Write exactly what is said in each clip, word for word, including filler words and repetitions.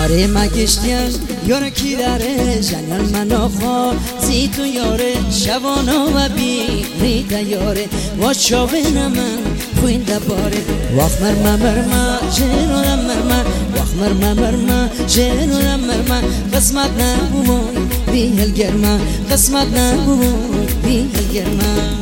آره مگشتیم یاره کی داره جنگل مناخا زی تو یاره شوانا و بیری دیاره و شاوه نمن خوینده باره وقت مرمه مرمه جنورم مرمه وقت مرمه مرمه جنورم مرمه قسمت نبوی بیهل گرمه قسمت نبوی بیهل گرمه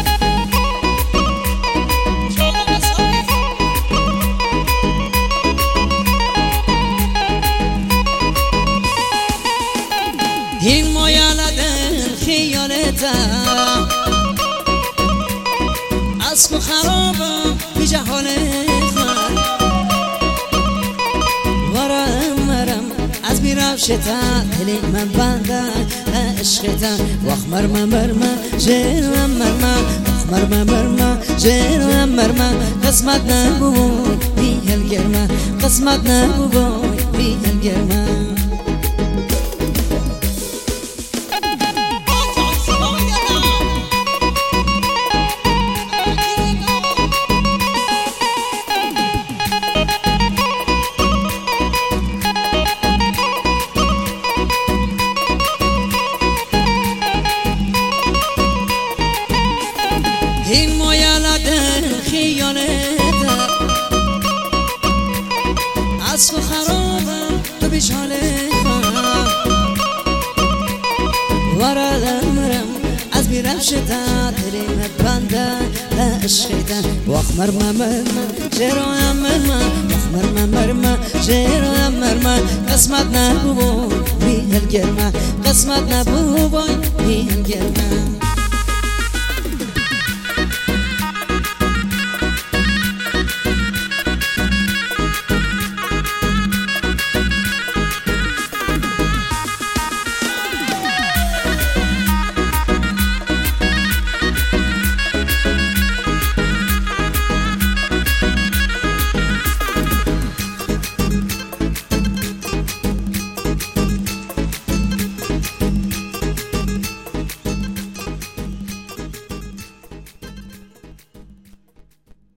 این مایالدن خیالتا اسم خرابم بی جهالتا ورم ورم از بی روشتا دلی من بنده عشقتا وقت مرمه مرمه جنوم مرمه وقت مرمه مرمه جنوم مرمه قسمت نبوی بیهل گرمه قسمت نبوی بیهل گرمه این مایالدن خیالتا عصف خرابم تو بیشالتا وردم مرم از بی رفشتا دلیم بنده عشقتا وقت مرمه مرمه جرایم مرمه وقت مرمه مرمه جرایم مرمه قسمت نبوی بیهل گرمه قسمت نبوی بیهل گرمه